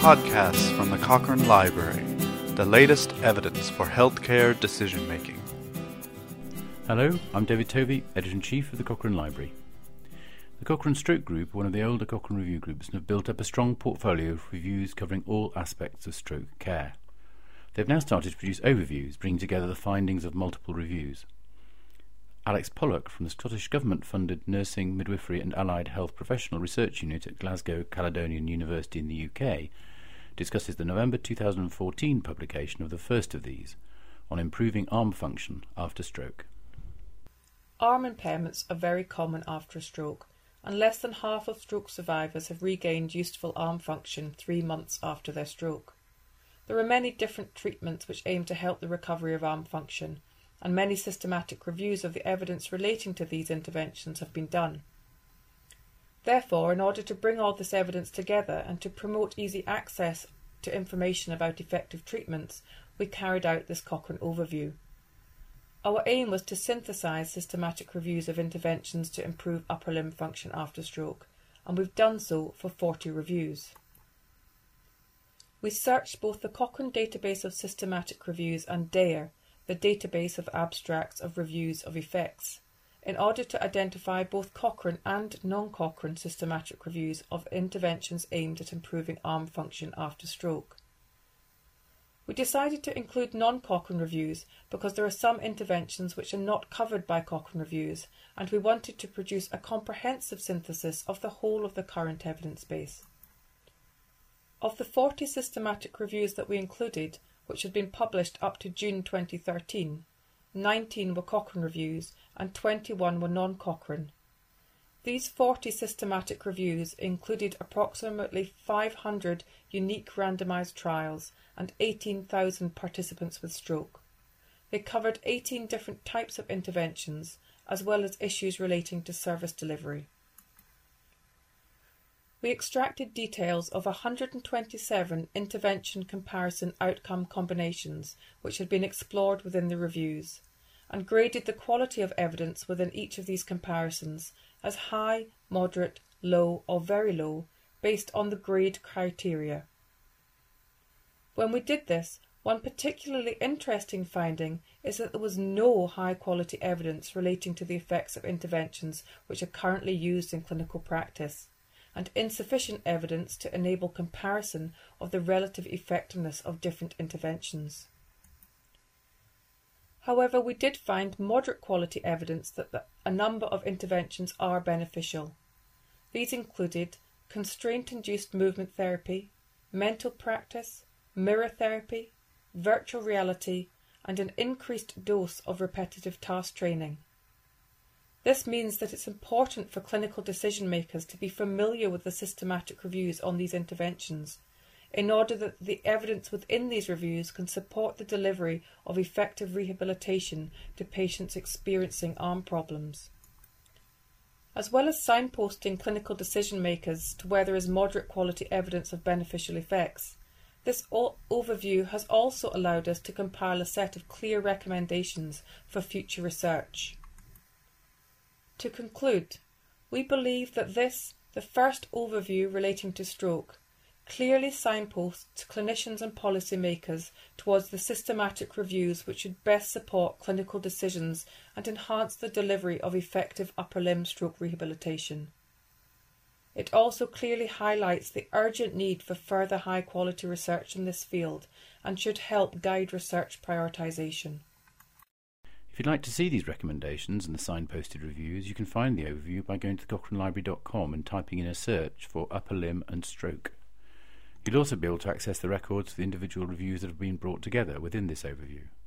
Podcasts from the Cochrane Library, the latest evidence for healthcare decision-making. Hello, I'm David Tovey, Editor-in-Chief of the Cochrane Library. The Cochrane Stroke Group are one of the older Cochrane review groups and have built up a strong portfolio of reviews covering all aspects of stroke care. They've now started to produce overviews, bringing together the findings of multiple reviews. Alex Pollock from the Scottish Government-funded Nursing, Midwifery and Allied Health Professional Research Unit at Glasgow Caledonian University in the UK discusses the November 2014 publication of the first of these, on improving arm function after stroke. Arm impairments are very common after a stroke, and less than half of stroke survivors have regained useful arm function 3 months after their stroke. There are many different treatments which aim to help the recovery of arm function, and many systematic reviews of the evidence relating to these interventions have been done. Therefore, in order to bring all this evidence together and to promote easy access to information about effective treatments, we carried out this Cochrane overview. Our aim was to synthesise systematic reviews of interventions to improve upper limb function after stroke, and we've done so for 40 reviews. We searched both the Cochrane database of systematic reviews and DARE, the database of abstracts of reviews of effects, in order to identify both Cochrane and non-Cochrane systematic reviews of interventions aimed at improving arm function after stroke. We decided to include non-Cochrane reviews because there are some interventions which are not covered by Cochrane reviews, and we wanted to produce a comprehensive synthesis of the whole of the current evidence base. Of the 40 systematic reviews that we included, which had been published up to June 2013, 19 were Cochrane reviews and 21 were non-Cochrane. These 40 systematic reviews included approximately 500 unique randomised trials and 18,000 participants with stroke. They covered 18 different types of interventions, as well as issues relating to service delivery. We extracted details of 127 intervention comparison outcome combinations which had been explored within the reviews, and graded the quality of evidence within each of these comparisons as high, moderate, low or very low based on the grade criteria. When we did this, one particularly interesting finding is that there was no high-quality evidence relating to the effects of interventions which are currently used in clinical practice, and insufficient evidence to enable comparison of the relative effectiveness of different interventions. However, we did find moderate quality evidence that a number of interventions are beneficial. These included constraint-induced movement therapy, mental practice, mirror therapy, virtual reality, and an increased dose of repetitive task training. This means that it's important for clinical decision makers to be familiar with the systematic reviews on these interventions, in order that the evidence within these reviews can support the delivery of effective rehabilitation to patients experiencing arm problems. As well as signposting clinical decision makers to where there is moderate quality evidence of beneficial effects, this overview has also allowed us to compile a set of clear recommendations for future research. To conclude, we believe that this, the first overview relating to stroke, clearly signposts clinicians and policymakers towards the systematic reviews which should best support clinical decisions and enhance the delivery of effective upper limb stroke rehabilitation. It also clearly highlights the urgent need for further high-quality research in this field and should help guide research prioritisation. If you'd like to see these recommendations and the signposted reviews, you can find the overview by going to cochranelibrary.com and typing in a search for upper limb and stroke. You'll also be able to access the records for the individual reviews that have been brought together within this overview.